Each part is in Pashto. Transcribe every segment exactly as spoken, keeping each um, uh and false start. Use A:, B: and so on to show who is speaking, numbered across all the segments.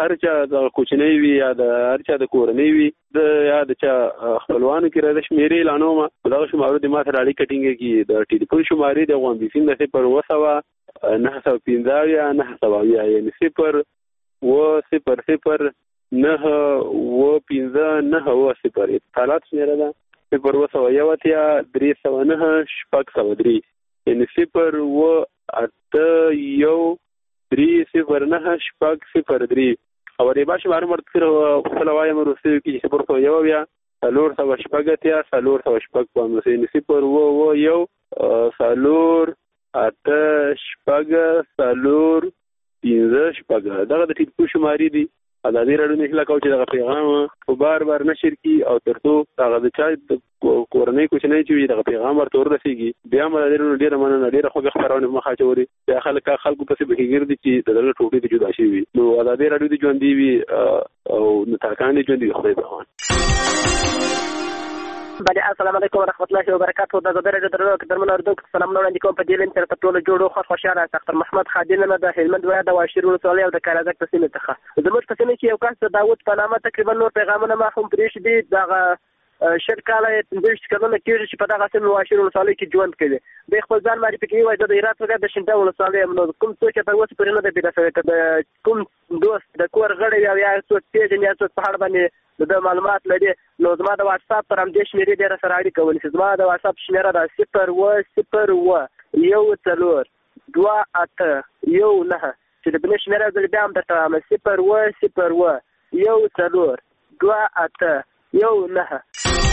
A: هر چا د کوچنی وي یا د هر چا د کورنۍ وي د یا د چا خپلوانو کې راځي شمیرې اعلانوم دغه شمارو د ماته راړي کټینګ کې د ټلیفون شمارې د غوان بيسین د صفر وسوه نه سو پنځه یا نه سو یا یعنی صفر و صفر صفر نه و پنځه نه و صفر اتصالات شمیره ده صفر وسوه یو اتیا درې سوه نه شپږ سوه درې یعنی صفر و اته یو درې صفر نه شپږ صفر درې او د باش مار مرتر خپل وایم روسي کې صفر سوه یو بیا څلور سوه شپږ اتیا څلور سوه شپږ په نو یعنی صفر و و یو څلور اته شپږ څلور پنځه شپږ دغه د ټلیفون شمارې دي ازادي راډیو نه خلا کوي دغه پیغام په بار بار نشر کی او ترڅو هغه د چا کورنۍ کوچنۍ چې دغه پیغام ورته ورسیږي بیا مله ډیره مننه ډیره خوږه خبرونه مخه چوري د خلک خلکو ته به ګرځي چې دغه ټوټې د جدا شي وي نو ازادي راډیو د ژوند دی وي او نتاکان دي ژوند دی خو به
B: بله السلام علیکم ورحمۃ اللہ وبرکاتہ د زبر د درنو درمن اردو سلام نو وړاندې کوم په دې لین تر ټولو جوړو خو خوشاله ډاکټر محمد خادم نه د هلمند ولایت د واشیر ولسوالۍ او د کارازک تحصیل څخه زموږ په سیمه کې یو کس د داوود په نامه تقریبا نور پیغامونه ما هم پرېښ دي دغه شل کاله پنځه کلونه کېږي چې په دغه سیمه واشیر ولسوالۍ کې ژوند کوي د خپل ځان معرفي کوي وایي د هرات ولایت د شینډا ولسوالۍ نو کوم څوک چې په اوس پرې نه دی پیدا شوی د کوم دوست د کور غړی یا یا څوک پیژني یا څوک په اړه باندې د معلومات لري نو زما د واتس اپ پر هم دې شمیرې ډېره سره اړیکه ونیسي زما د واتس اپ شمیره ده صفر و صفر و یو څلور دوه اته یو نهه چې د بلې شمیره زه بیا هم درته وایم صفر و صفر و یو څلور دوه اته یو نهه.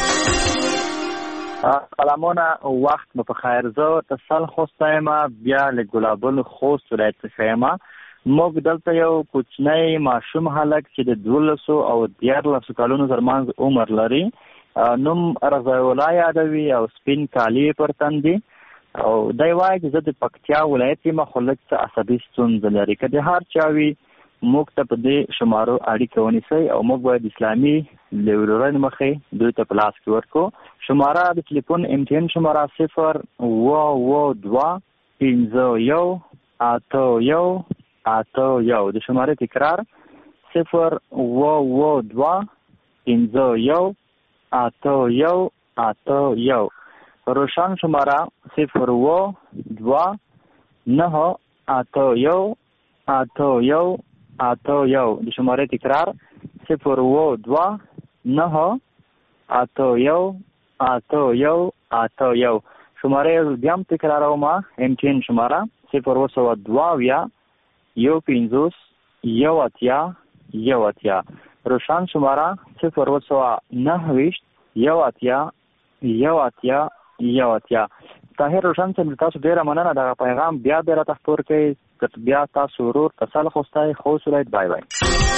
C: سلامونه وخت مو په خیر زه تسل خوسته یم بیا له ګلابل خوست ولایت څخه یم موږ دلته یو کوچنی ماشوم هلک چې د دولسو او دیارلسو کلونو ترمنځ عمر لري نوم رضای الله یادوي او سپین کالي پر تن دي او دی وایي چې زه د پکتیا ولایت یم خو لږ څه عصبي ستونزه لري که د هر چا وي موږ ته په دې شمارو اړیکه ونیسئ او موږ باید اسلامي لیورن مخې دوی ته په لاس کې ورکړو شماره د تلیفون امتحان شماره صفر و و دوه پنځه یو اته یو اته یو د شماره تکرار صفر و و دوه پنځه یو اته یو اته یو روشن شماره صفر و دوه نه اته یو اته یو اته یو د شماره تکرار صفر و دوه نه اته یو اته یو اته یو شماره بیا هم تکراروم امتحان شماره صفر و سوه دوه ویا یو پنځوس یو اتیا یو اتیا روشن شماره صفر و سوه نهه ویشت یو اتیا یو اتیا یو اتیا طاهر روشن صاحب تاسو ډیره مننه دغه پیغام بیا بیا راته خپور کړئ بیا تاسو ورور تسل خوستی خوست ولایت بای بای.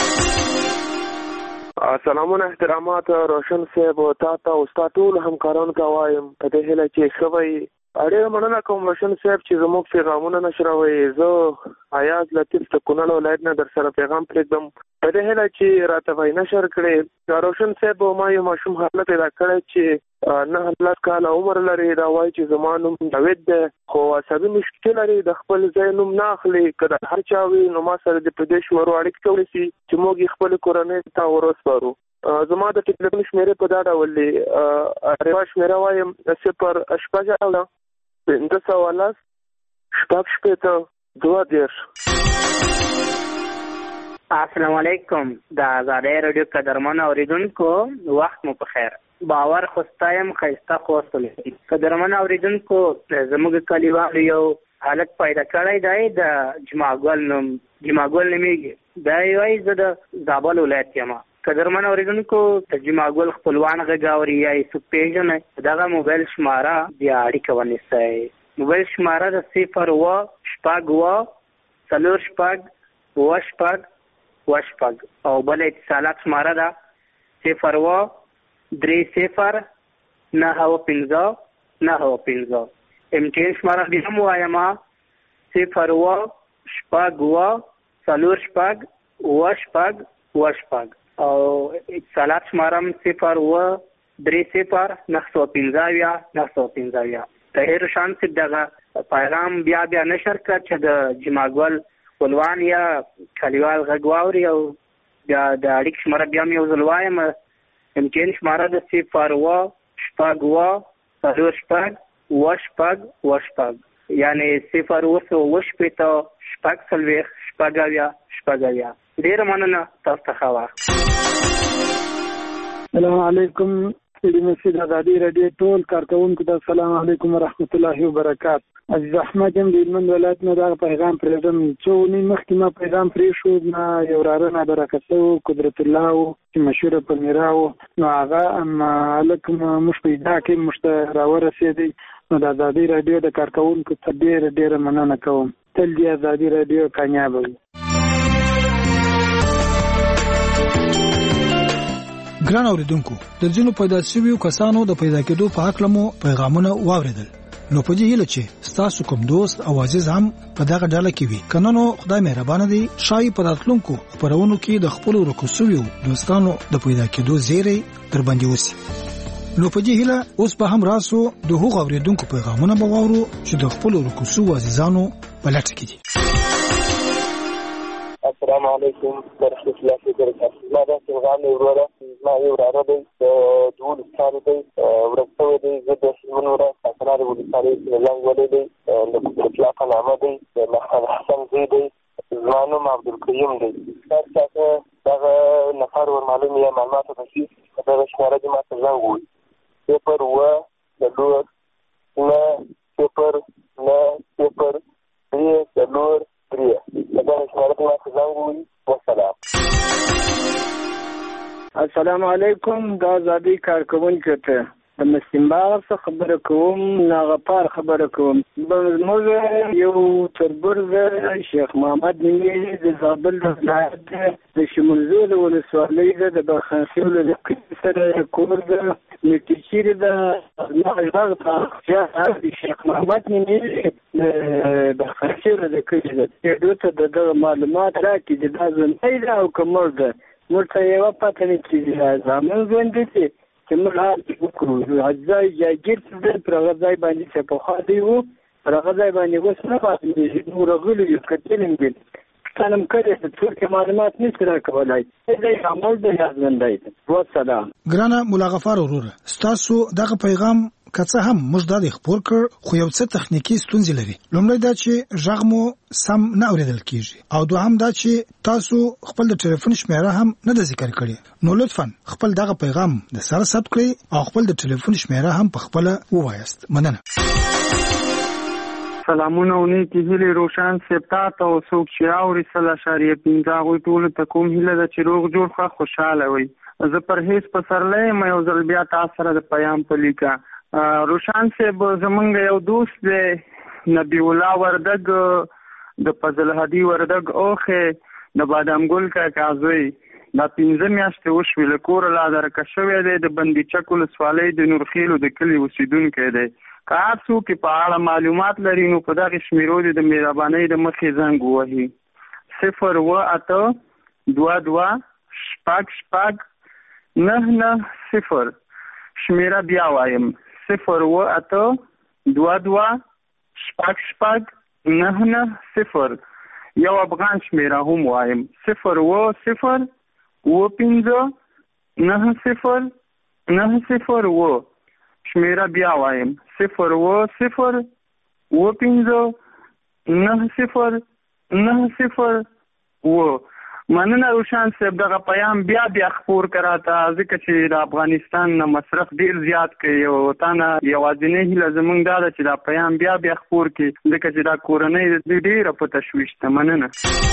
D: سلامونه احترامات روشن صاحب او تا ته استاد ټول همکارانو ته وایم په دې هیله چې ښه وي اړیره مننه کوم روشن صاحب چې زموږ پیغامونه نشروي زه ایاز لطیف د کونړ ولایت نه در سره پیغام پرېږدم په دې هیله چې راته وایي نشر کړې روشن صاحب ما یو ماشوم حالت پیدا کړی چې نه لس کاله عمر لري دا وایي چې زما نوم جاوید دی خو عصبي مشکل لري د خپل ځای نوم نه اخلي که د هر چا وي نو ما سره د په دې شمارو اړیکې کولی شي چې موږ یې خپلې کورنۍ ته ورسپارو. زما د ټلیفون شمیرې په دا ډول دی روا شمیره وایم صفر شپږ اوله پنځه سوه لس شپږ شپېته دوه دېرش.
B: السلام علیکم د ازادۍ راډیو قدرمنو اورېدونکو وخت مو په خیر باور خوستا یم ښایسته خوست ولایت قدرمنو اورېدونکو زموږ کلیوالو یو هلک پیدا کړی دی د جمعګل نوم جمعګل نومیږي دی وایي زه د زابل ولایت یم قدرمنو اورېدونکو د جمعګل خپلوان غږ اوري یا یې څوک پېژنئ دغه موبایل شماره بیا اړیکه ونیسئ موبایل شماره د صفر اوه شپږ اوه څلور شپږ اوه شپږ اوه شپږ او بله اتصالات شماره ده صفر اوه درې صفر نهه اوه پنځه نهه اوه پنځه امتحان شماره بیا هم وایم صفر اوه شپږ اوه څلور شپږ اوه شپږ اوه شپږ او اتصالات شماره هم صفر اوه درې صفر نهه سوه پنځه اویا نهه سوه پنځه اویا. طاهر روشن صاحب دغه پیغام بیا بیا نشر کړه چې د جمعګل خپلوان یا کلیوال غږ واوري او بیا د اړیکې شماره بیا مې یو ځل وایم، امتیان شماره د صفر اوه شپږ اوه څلور شپږ اوه شپږ اوه شپږ، یعنې صفر اوه سوه اوه شپېته شپږ څلوېښت شپږ اویا شپږ اویا. ډېره مننه، تاسو ته ښه وخت.
E: السلام علیکم سیدی مسجد ازادي رادیو ټول کارکونکو ته السلام علیکم ورحمت الله وبرکات. عزیز احمد یم د هلمند ولایت نه دغه پیغام پرېږدم. څو اونۍ مخکې ما پیغام پرېښود، ما یو راره نابرکته و قدرت الله و چې مشهوره پمیره و، نو هغه هلک موږ پیدا کړی، موږ ته راورسېدی. نو د ازادي رادیو د کارکونکو ته ډېره ډېره مننه کوم. تل دې ازادي رادیو کامیابه وي.
F: ګران اوریدونکو، د ځینو پیدا شویو کسانو د پیدا کېدو په حق لمو پیغامونه واوریدل. نو په دې هیله چې ستاسو کوم دوست او عزیز هم په دغه ډله کې وي. کنه نو خدای مهربانه دی، شای په راتلونکو خبرونو کې د خپل ورکوسویو دوستانو د پیدا کېدو زیری در باندې وسی. نو په دې هیله اوس به هم راسو د هغو اوریدونکو پیغامونه به واورو چې د خپل ورکوسو عزیزانو په لټه کې دي.
D: السلام علیکم ورحمۃ اللہ وبرکاتہ. ما دا پیغام وروره ما یو راره دی د دولس کالو دی ورکوی دی. زه د سلمون وره ساکنار ولسوالۍ لنګ ولی دی د قدرت الله په نامه دی، د محمد حسن زوی دی. زما نوم عبدالقیوم دی. هر چا ته دغه نفر ور معلوم یا معلوماتو پسې دغه شماره دې ما ته زنګ ووایي. صفر اوه څلور نه صفر نه صفر درې څلور درې. دغه شماره دې ما ته زنګ ووایي. والسلام.
E: السلام علیکم. دا ازادي کارکونکو ته د مسلمباغ څخه خبره کوم، ناغپار خبره کوم. زموږ یو تربور شیخ محمد نومیږي، د زابل د ولایت د شمولزو ولسوالۍ ده، د برخانسیو له قلعې سره کور ده. نو چې چېرې د غږ ته شیخ محمد نومیږي د برخانسیو له کلي ده، دې ته د دغه معلومات راکړي چې دا ژوندی ده او که مړ ده. موږ ته یوه پته نه کېږي زامن ژوندي دي چې موږ حال وکړو. ځای جاګیر څه دی، پر هغه ځای باندې چې پخوا دی و، پر هغه ځای باندې اوس نه پاتې نو راغلي یو کتل هم دي ستانم کړی د څوک معلومات نشي راکولای. دی عمل دی یا ژوندی دی. والسلام.
F: ګرانه ملا غفار وروره، ستاسو دغه پیغام که څه هم موږ دا د خپور کړ، خو یو څه تخنیکي ستونزې لري. لومړی دا چې غږ مو سم نه اورېدل کېږي، او دوهم دا چې تاسو خپل د ټلیفون شمیره هم نه ده ذکر کړې. نو لطفا خپل دغه پیغام د سره ثبت کړئ او خپل د ټلیفون شمیره هم په خپله ووایاست. مننه.
G: سلامونه او نیکې هیلې روشن صاحب تا ته او څوک چې اوري سل اشاریه پنځه هغوی ټولو ته کوم هیله ده چې روغ جوړ ښه خوشحاله وي. زه پرهیز پسرلی یم، یو ځل بیا تا سره د پیام په لیکه. روشن صاحب زمونږ یو دوست دی نبی الله وردګ د فضل هدي وردګ اوخې د بادام ګل کاکا زوی، دا پنځه میاشتې وشوې له کوره لا درکه شوی دی. د بندي چک ولسوالۍ د نورخیلو د کلي اوسېدونکی دی. که هر څوک په اړه معلومات لري نو په دغې شمیرو دې د مهربانۍ د مخې زنګ ووهي. صفر اوه اته دوه دوه شپږ شپږ نه نه صفر. شمیره بیا وایم، صفر اوه اته دوه دوه شپږ شپږ نه نه صفر. یو افغان شمیره هم وایم، صفر اوه صفر اوه پنځه نه صفر نه صفر اوه. شمیره بیا وایم، صفر اوه صفر اوه پنځه نه صفر نه صفر اوه. مننه روشن صاحب، دغه پیام بیا بیا خپور کړه ته، ځکه چې د افغانستان نه مصرف ډیر زیات کوي او تا نه یوازینۍ هیله زمونږ دا ده چې دا پیام بیا بیا خپور کړي، ځکه چې دا کورنۍ ډیره په تشویش ده. مننه.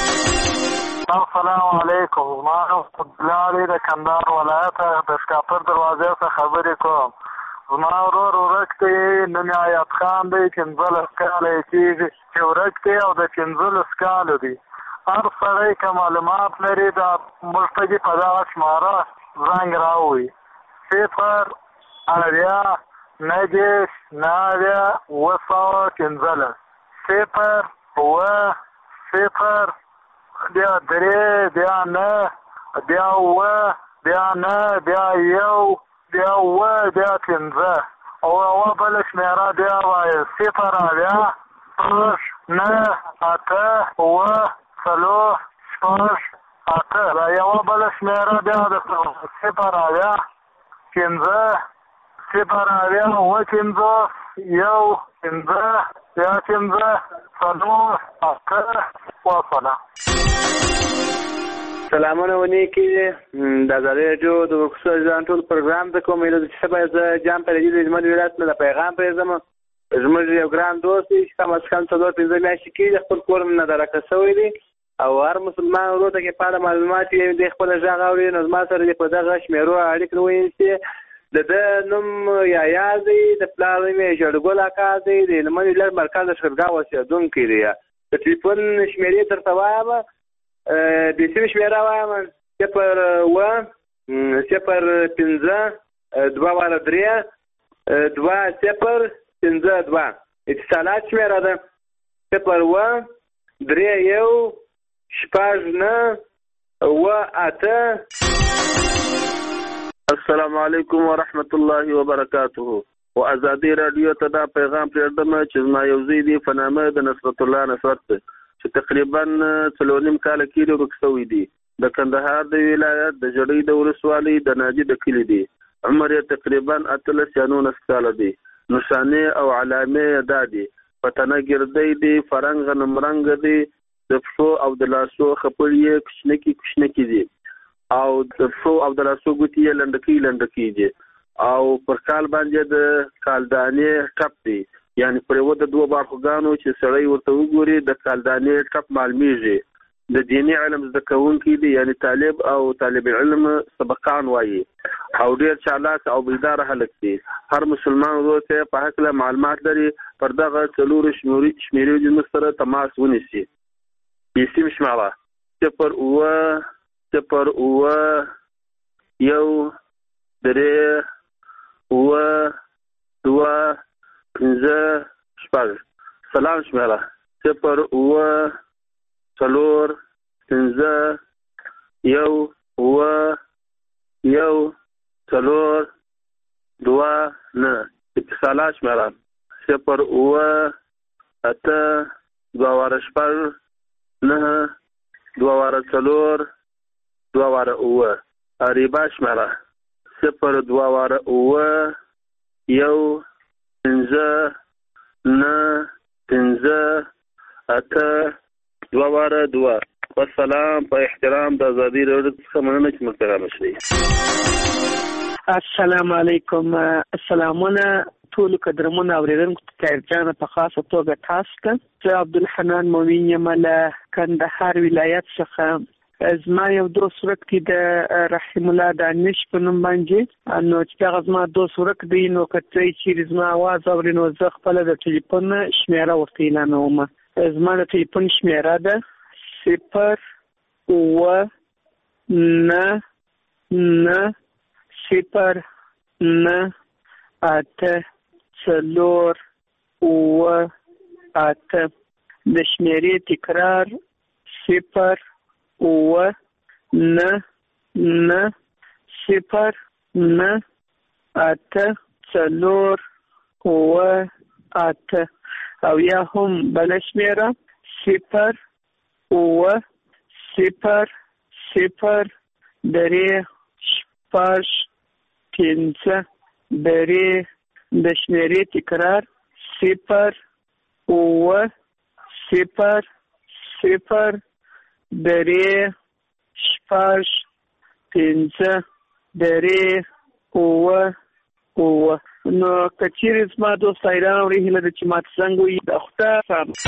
H: السلام علیکم. ما عبدالله د کندهار ولایت د شکاپر دروازې څخه خبرې کوم. زما ورور ورک دی، نوم یې حیات خان دی، پنځلس کاله یې کېږي چې ورک دی او د پنځلس کالو دی. هر سړی که معلومات لري دا موږ ته دې په دغه شماره زنګ راووایي. صفر اویا نهه دېرش نهه اویا اوه سوه پنځلس. صفر اوه صفر بیا درې بیا نه بیا اوه بیا نه بیا یو بیا اوه بیا پنځه او یوه بله شمېره بیا وایي صفر اویا شپږ نه اته اوه څلور شپږ اته. دا یوه بله شمېره بیا د صفر اویا پنځه صفر اویا اووه پنځوس یو پنځه بیا پنځه څلور اته وسلام.
B: سلامونه ونیکي د ازادۍ راډیو د ورکشو ځان ټول پروګرام ته کوم ایله چې باید زه جام پرېږدي د زموږ ولایت نه د پیغام پرېږدم. زموږ یو ګران دوست دی چې کم از کم څلور پنځه میاشتې کېږي خپل کور نه درکه شوی دی او هر مسلمان ورور ته کې په اړه معلومات یې دی خپل غږ اوري نو زما سره دې په دغه شمېرو اړیکې ونیسي. د ده نوم یحیی دی، د پلار نوم یې ژړګل اکا دی، د هلمند ولایت مرکز لښکرګاه اوسېدونکی دی. د ټلیفون شمېرې درته وایم، د سیم شمېره وایم صفر اوه صفر پنځه دوه واره درې دوه صفر پنځه دوه. اتصالات شمېره ده صفر اوه درې یو شپږ نه اوه اته.
A: السلام علیکم ورحمت الله وبرکاته. و ازادي رادیو ته دا پیغام پرېږدم چې زما یو زوی دی په نامه د نصرت الله نصرت چې تقریبا څلور نیم کاله کېږي ورک شوی دی. د کندهار د ولایت د جړۍ د ولسوالۍ د ناجي د کلي دی. عمر یې تقریبا اتلس یا نولس کاله دی. نښانې او علامې یې دا دي: پتنه ګردی دی، فرنګ غنم رنګ دی، د پښو او د لاسو خپړې یې کوچنکي کوچنکي دي او د پښو او د لاسو ګوتې یې لنډکۍ لنډکۍ دي او پر کال باندې د کالدانې ټپ دی، یعنی پر یوه د دوه باړخوګانو چې سړی ورته وګوري د کالدانې ټپ معلومیږي. د دیني علم زده کوونکي دي، یعنی طالب او طالب علم سبقان وایي او ډېر چالاک او بیداره هلک دی. هر مسلمان ورور ته په هکله معلومات لري پر دغه څلورو شمېرې زموږ سره تماس ونیسي. سیم شمېره صفر اوه صفر اوه یو درې اوه دوه پنځه شپږ. سلام شمېره صفر اوه څلور پنځه یو اوه یو څلور دوه نه. اتصالات شمېره صفر اوه اته دوه واره شپږ نه دوه واره څلور دوه واره اوه. اریبا شمېره صفر دوه واره اوه یو پنځه نه پنځه اته دوه واره دوه. والسلام. په احترام د ازادي راډیو څخه مننه چې موږ پیغام شوي.
I: السلام علیکم. سلامونه ټولو قدرمنو اورېدونکو ته طاهر جان په خاصه توګه تاسو ته. زه عبدالحنان مومن یم له کندهار ولایت څخه. زما یو دوست ورک دی د رحیم الله دانش په نوم باندې، نو چې دغه زما دوست ورک دی نو که ته چیرې زما اواز اورې نو زه خپله د ټلیفون شمېره ورته اعلانوم. زما د ټلیفون شمېره ده صفر اوه نه نه صفر نه اته څلور اوه اته. د شمېرې تکرار صفر اوه نه نه صفر نه اته څلور اوه اته. او یا هم بله شمېره صفر اوه صفر صفر درې شپږ پنځه درې. د شمېرې تکرار صفر اوه صفر صفر درې شپږ پنځه درې اوه اوه. نو که چیرې زما دوست حیران وړي هیله ده چې ماته زنګ ووهي. د خدای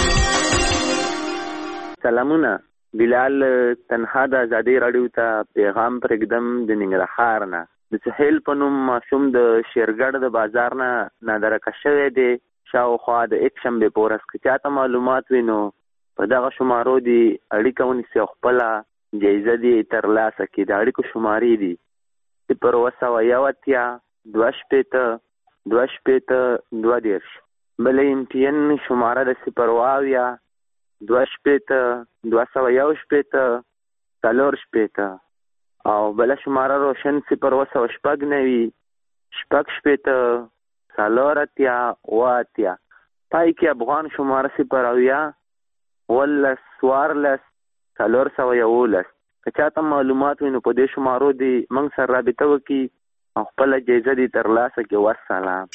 J: سلامونه. بلال تنها د ازادۍ راډیو ته پیغام پرېږدم د ننګرهار نه. د سهیل په نوم ماشوم د شیرګړ د بازار نه نادرکه شوی دی. شاوخوا د یک شنبې په ورځ که چاته معلومات وي نو په دغه شمارو دي اړیکه ونیسي او خپله جایزه دي ترلاسه کړي. د اړیکو شمارې دي صفر اوه سوه یو اتیا دوه شپېته دوه شپېته دوه دېرش. بله ایم ټي ان شماره د صفر اوه اویا دوه شپېته دوه سوه یو شپېته څلور شپېته او بله شماره روشن صفر اوه سوه شپږ نوي شپږ شپېته څلور اتیا اوه اتیا. پای کې افغان شماره صفر اویا اوولس څوارلس څلور سوه یولس. که چاته معلومات وي نو په دې شمارو دې موږ سره رابطه وکړي او خپله جایزه دې ترلاسه کړي. والسلام.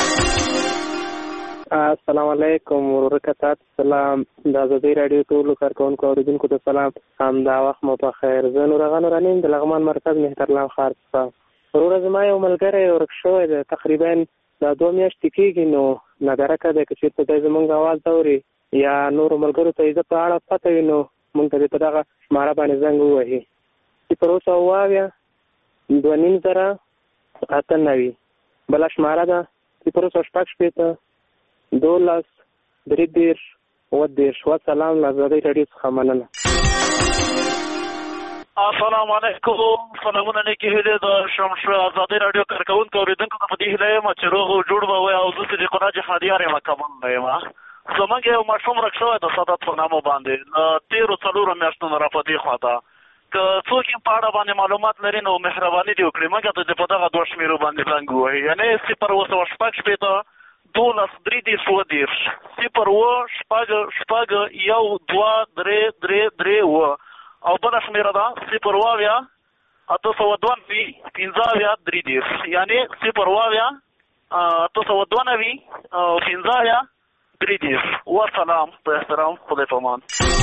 K: السلام علیکم ورکتات. سلام د ازادي رادیو ټولو کارکونکو اوریدونکو ته سلام. هم دا وخت مو په خیر. زه نورغه نورانیم د لغمان مرکز مهترلام ښار څخه. وروره زما یو ملګری ورک شوی دی، تقریبا دا دوه میاشتې کېږي، نو نګرکه دی که چېرته دی زموږ اواز اوري یا نورو ملګرو ته یې زه په اړه پته وي نو موږ ته دې په دغه شماره باندې زنګ ووهي. صفر اووه سوه اووه دوه نیم زره اته نوي. بله شماره ده صفر اووه سوه شپږ شپېته دولس درې دېرش اووه دېرش. والسلام. له ازادۍ راډیو څخه مننه.
L: السلام علیکم. سلامونه نیکې هیلې د شمشو ازادۍ راډیو کارکوونکو اورېدونکو ته په دې هیله یم چې روغ او جوړ به وئ او زه صدیق الله جهادیار یم کمن نه یم. زموږ یو ماشوم ورک شوی د سادات په نامه باندې له تېرو څلورو میاشتو نه را په دې خواته. که څوک یې په اړه باندې معلومات لري نو مهرباني دې وکړي موږ ته دې په دغه دوه شمېرو باندې زنګ ووهي، یعنې صفر اووه سوه شپږ شپېته دولس درې دېرش اووه دېرش، صفر اووه شپږ شپږ یو دوه درې درې درې اووه، او بله شمېره ده صفر اووه اویا اته سوه دوه نوي پنځه اویا درې دېرش، یعنې صفر اووه اویا اته سوه دوه نوي پنځه اویا درې دېرش. والسلام. په احترام. خدای پامان.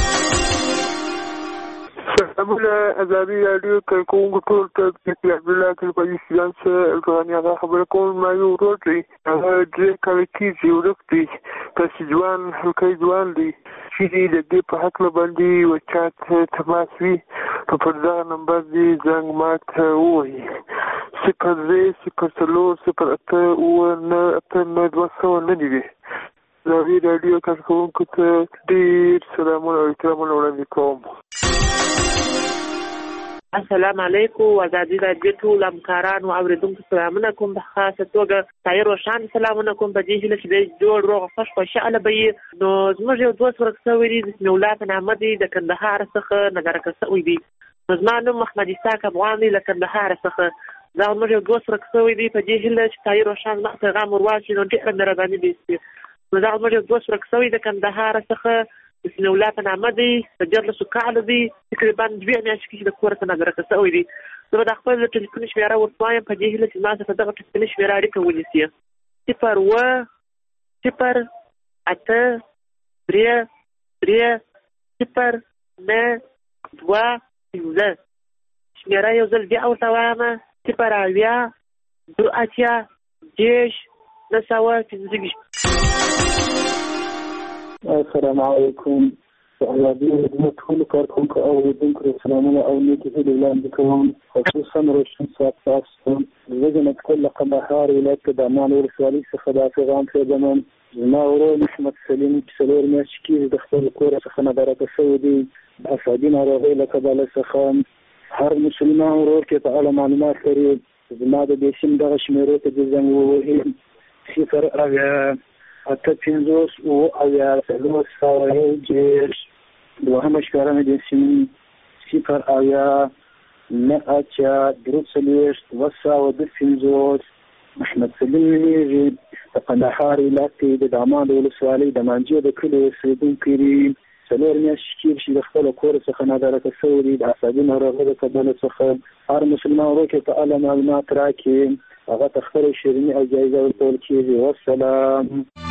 D: سلامونه ازادي راډیو کارکوونکو ټول ته د عبدالله کلپاجي سیدان سره ټولنې هغه خبره کوم. ما یو ورور دی، هغه درې کاله کېږي ورک دی، داسې ځوان هلکی ځوان دی چې د دې په هکله باندې یو چا ته تماس وي نو پر دغه نمبر دې زنګ ما ته ووهي. صفر درې صفر څلور صفر اته اووه نه اته نه دوه سوه نه دي. ازادي راډیو کارکوونکو ته ډېر سلامونه او احترامونه وړاندې کوم.
I: السلام علیکم. ازادي راډیو ټول همکارانو اورېدونکو سلامونه کوم. په خاصه توګه طاهر روشان سلامونه کوم. په دې هیله چې دی جوړ روغ خوش خوشحاله به وي. نو زموږ یو دوست ورک شوی دی، بسم الله په نامه دی، د کندهار څخه نګرکه شوی دی. نو زما نوم محمد اسحاق افغان دی، له کندهار څخه. دا زموږ یو دوست ورک شوی دی، په دې هیله چې طاهر روشان ما پیغام ورواچوي نو ډېره مهرباني به وي. نو دا زموږ یو دوست ورک شوی د کندهار څخه، بسم الله په نامه دی، د دیارلسو کالو دی، تقریبا دوې میاشتې کېږي د کوره څخه نګرکه شوی دی. زه به د خپل ټلیفون شمېره ورته وایم په دې هیله چې ما سره په دغه ټلیفوني شمېره اړیکه ونیسي. صفر اووه صفر اته درې درې صفر نه دوه پنځه. شمېره یو ځل بیا ورته وایم صفر اویا دوه اتیا دېرش نه سوه پنځه ویشت.
M: السلام علیکم. ازادي راډیو ټولو کارکوونکو او اورېدونکو ته سلامونه او نیکې هیلې وړاندې کوم، خصوصا روشن صاحب تاسو. زه د متکل له کندهار ولایت د دامان ولسوالۍ څخه دا پیغام پرېږدم. زما ورور محمد سلیم چې څلور میاشتې کېږي د خپل کور څخه نګرکه شوی دی د اعصابي ناروغۍ له کبله څخه. هر مسلمان ورور کې په اړه معلومات لري زما د دې سیم دغه شمېرو ته دې زنګ ووهي. صفر اویا اته پنځوس اووه اویا څلور سوه یو دېرش. دوهمه شمېره مې د سیم صفر اویا نه اتیا درې څلوېښت دوه سوه دوه پنځوس. محمد سلیم نومېږي، د کندهار ولایت کې د دامان ولسوالۍ د مانجې د کلي اوسېدونکی دی. څلور میاشتې کېږي چې د خپله کور څخه نګرکه شوی دی د اعصابي ناروغۍ د کبله څخه. هر مسلمان ورور کې په اړه معلومات راکړي هغه ته خپله شیریني او جایزه ورکول کېږي. والسلام.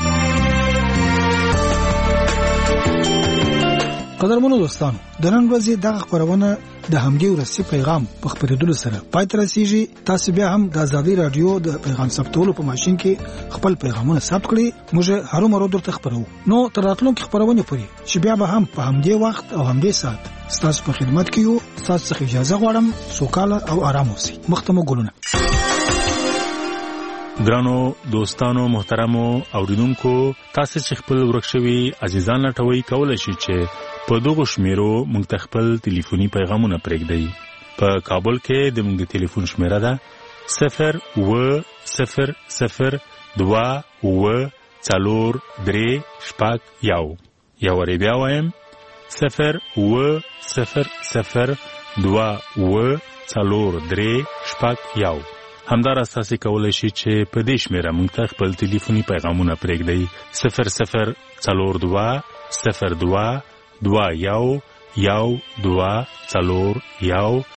F: قدرمنو دوستانو، د نن ورځې دغه خبرونه د همدې ورځې پیغام په خبرېدلو سره پای ته رسیږي. تاسو بیا هم د ازادي رادیو د پیغام ثبتولو په ماشين کې خپل پیغامونه ثبت کړئ. موږ هرو مرو درته خبرو. نو تر راتلونکي خبرونه پورې چې بیا به هم په همدې وخت او همدې ساعت تاسو په خدمت کې یو. تاسو څخه اجازه غواړم سوکاله او آرام اوسئ. مختمو ګلونه.
N: ګرانو دوستانو محترمو اوریدونکو، تاسو چې خپل ورک شوي عزیزان لټوي کولای شئ چې په دغه شمیرو موږ ته خپل ټلیفوني پیغامونه پرېږدئ. په کابل کې د موږ ټلیفون شمیره ده صفر اووه صفر صفر دوه اووه څلور درې شپږ یو. یو وارې بیا وایم صفر اووه صفر صفر دوه اووه څلور درې شپږ یو. همداراز تاسو کولای شئ چې په دې شمیره موږ ته خپل ټلیفوني پیغامونه پرېږدئ صفر صفر څلور دوه صفر دوه دوه یو یو دوه څلور یو